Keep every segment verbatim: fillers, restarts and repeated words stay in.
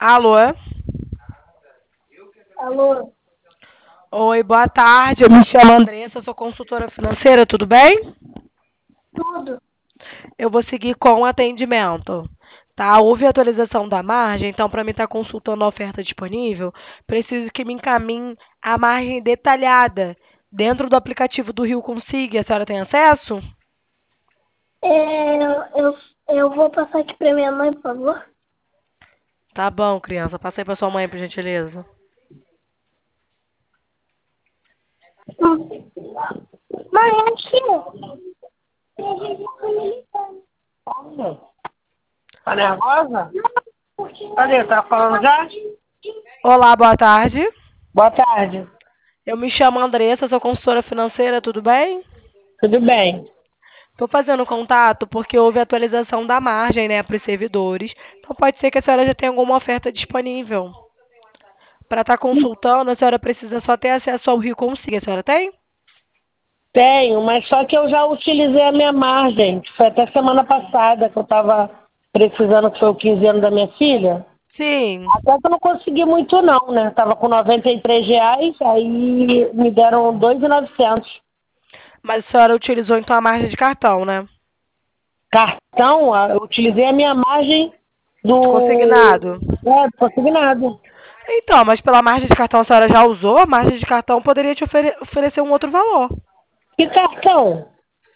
Alô? Alô? Oi, boa tarde. Eu me chamo Andressa, sou consultora financeira, tudo bem? Tudo. Eu vou seguir com o atendimento. Tá? Houve atualização da margem, então para mim estar consultando a oferta disponível, preciso que me encaminhe a margem detalhada dentro do aplicativo do Rio Consiga. A senhora tem acesso? É, eu, eu vou passar aqui pra minha mãe, por favor. Tá bom, criança. Passei para sua mãe, por gentileza. Hum. Mãe, aqui. Olha, tá nervosa? Cadê? Tá falando já? Olá, boa tarde. Boa tarde. Eu me chamo Andressa, sou consultora financeira, tudo bem? Tudo bem? Estou fazendo contato porque houve atualização da margem, né, para os servidores. Então pode ser que a senhora já tenha alguma oferta disponível. Para estar consultando, a senhora precisa só ter acesso ao Rio Consiga. A senhora tem? Tenho, mas só que eu já utilizei a minha margem. Foi até semana passada que eu estava precisando, que foi o quinze anos da minha filha. Sim. Até que eu não consegui muito não, né? Tava com noventa e três reais, aí me deram dois mil e novecentos. Mas a senhora utilizou então a margem de cartão, né? Cartão, ah, eu utilizei a minha margem do... Consignado. É, do consignado. Então, mas pela margem de cartão a senhora já usou? A margem de cartão poderia te ofere- oferecer um outro valor. Que cartão?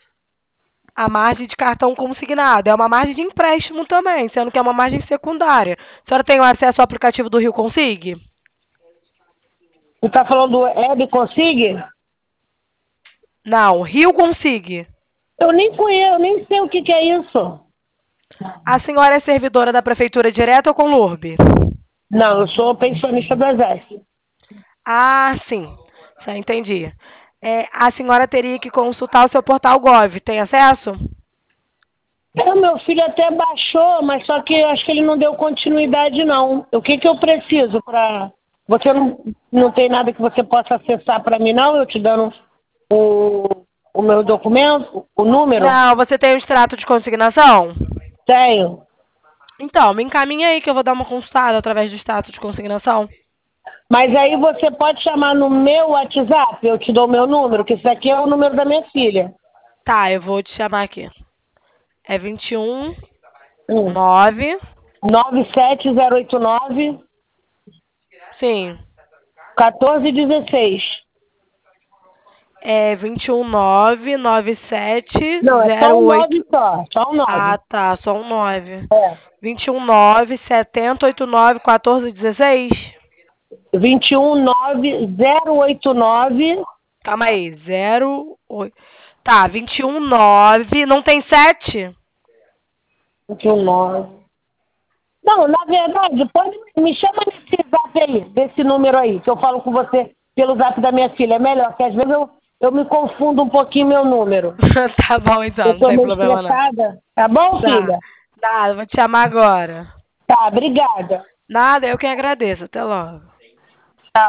A margem de cartão consignado é uma margem de empréstimo também, sendo que é uma margem secundária. A senhora tem o acesso ao aplicativo do Rio Consiga? Você tá falando do Web Consigue? Não, Rio Consiga. Eu nem conheço, eu nem sei o que, que é isso. A senhora é servidora da prefeitura direto ou com L U R B? Não, eu sou pensionista do Exército. Ah, sim. Já entendi. É, a senhora teria que consultar o seu portal Gov. Tem acesso? É, o meu filho até baixou, mas só que eu acho que ele não deu continuidade, não. O que, que eu preciso para... Você não, não tem nada que você possa acessar para mim, não? Eu te dando o, o meu documento, o número? Não, você tem o extrato de consignação? Tenho. Então, me encaminha aí que eu vou dar uma consultada através do extrato de consignação. Mas aí você pode chamar no meu WhatsApp, eu te dou o meu número, que isso aqui é o número da minha filha. Tá, eu vou te chamar aqui. É vinte e um, Hum. nove. nove sete zero oito nove, Sim. um quatro um seis. É vinte e um, nove, nove sete, Não, é só zero um oito. nove só, só um Ah, nove. tá, só um nove. É. vinte e um, nove, setenta, oitenta e nove, quatorze, dezesseis. vinte e um nove zero oito nove. Calma aí, zero, oito. Tá, vinte e um, nove. Não tem sete? vinte e um nove. Não, na verdade, pode me chama nesse zap aí, desse número aí, que eu falo com você pelo zap da minha filha. É melhor, porque às vezes eu, eu me confundo um pouquinho meu número. Tá bom, então, Eu não tô tem meio problema não. estressada. Tá bom, Tá. filha? Nada, vou te chamar agora. Tá, obrigada. Nada, eu que agradeço. Até logo.